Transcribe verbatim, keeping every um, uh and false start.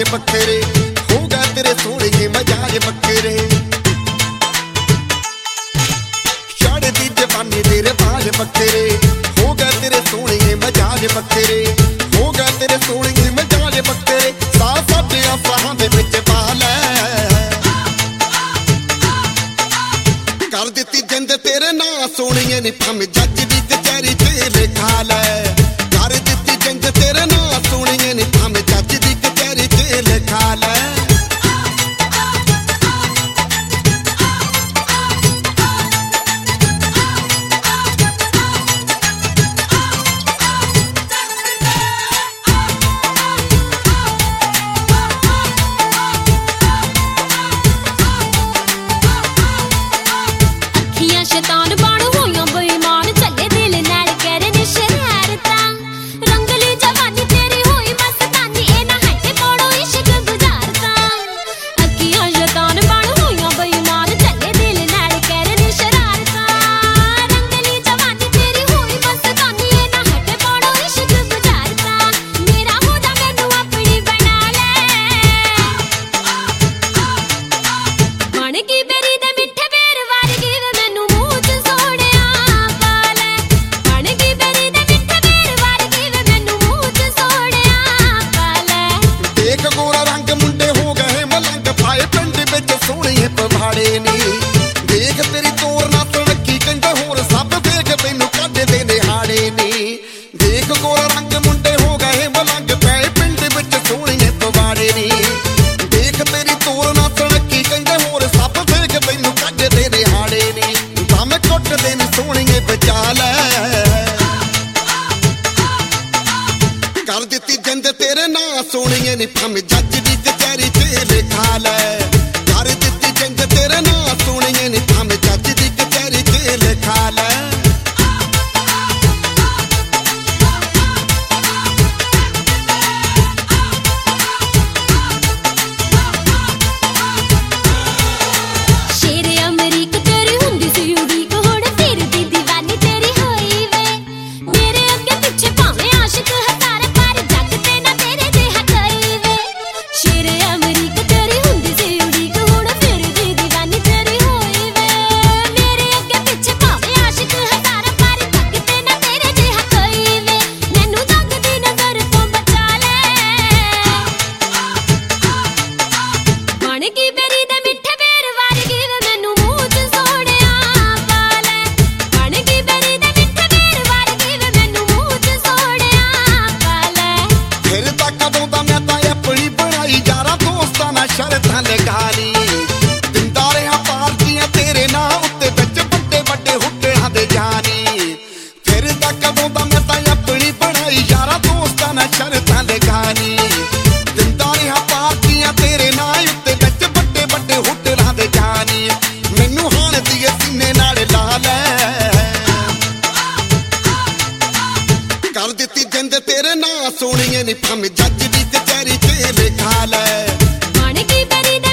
मिजाज बखेरे हो गए तेरे सोहणिए मिजाज बखेरे चढ़दी जवानी तेरे बाज बखेरे हो गए तेरे सोहणिए मिजाज बखेरे हो गए तेरे सोहणिए मिजाज बखेरे सा साडियां बाहां दे विच पा लै कर दित्ती जिंद तेरे नां सोहणिए नी भावें जज दी कचहरी च लिखा लै कर दित्ती जिंद तेरे नां सोहणिए नी भावें जज दी कचहरी च लिखा लै शैतान बण होइयां बेईमान चले दिल नाल करन शरारता रंगली जवानी तेरी होई मस्तानी ए ना हटे मोड़ो इश्क गुजारता अखियां शैतान बण होइयां बेईमान चले दिल नाल करन शरारता रंगली जवानी तेरी होई मस्तानी ए ना हटे मोड़ो इश्क गुजारता मेरा हो जा मैनू अपनी बना ले बन की बेरी दे मिठे बेर वर्गी पवाड़े नी देख तेरी तोर ना तड़की कंज होर सब देख तैनू कड्डदे निहाड़े नी देख गोरा रंग मुंडे हो गए मलंग पै पिंड विच सोहणिए पवाड़े नी देख तेरी तोर ना तड़की कंज होर सब देख तैनू कड्डदे निहाड़े नी दम कुटदे नी सोहणिए बचा लै कर दित्ती जिंद तेरे नां सोहणिए नी भावें जज दी कचहरी च लिखा लै कर दित्ती जिंद तेरे नां सोहणिए नी भावें जज दी कचहरी च लिखा लै शेरे अमरीक तेरी हुंदी सी उड़ीक हुण फिरदी दीवानी तेरी होई वे मेरे अगे पिछे भावें आशिक हजार पर जग ते ना तेरे जिहा कोई वे शेरे अमरीक तेरी हुंदी सी उड़ीक हुण फिरदी दीवानी तेरी होई वे मेरे अगे पिछे भावें आशिक हजार पर जग ते ना तेरे जिहा कोई वे मैनू जग दी नजर तो बचा ले बन की बेरी दे मिठे बेर वर्गी वे मैनू मूंह च सोहणिया पा लै बन की बेरी दे मिठे बेर वर्गी वे मैनू मूंह च सोहणिया पा लै फिर तां कदों दा मैं तां अपनी बनाई यारा दोस्तां नाल शर्तां लगा ली दिंदा रहा पार्टियां तेरे नां उत्ते विच वड्डे वड्डे हुट्टड़ां दे जानी फिर तां कदों दा मैं तां अपनी बनाई यारा दोस्तां नाल शर्तां लगा ली दिंदा रहा पार्टियां तेरे नां उत्ते विच वड्डे वड्डे हुट्टड़ां दे जानी मैनू हाण दिए सीने नाल ला लै कर दित्ती जिंद तेरे नां सोहणिए नी भावें जज दी कचहरी च लिखा लै बन की बेरी दे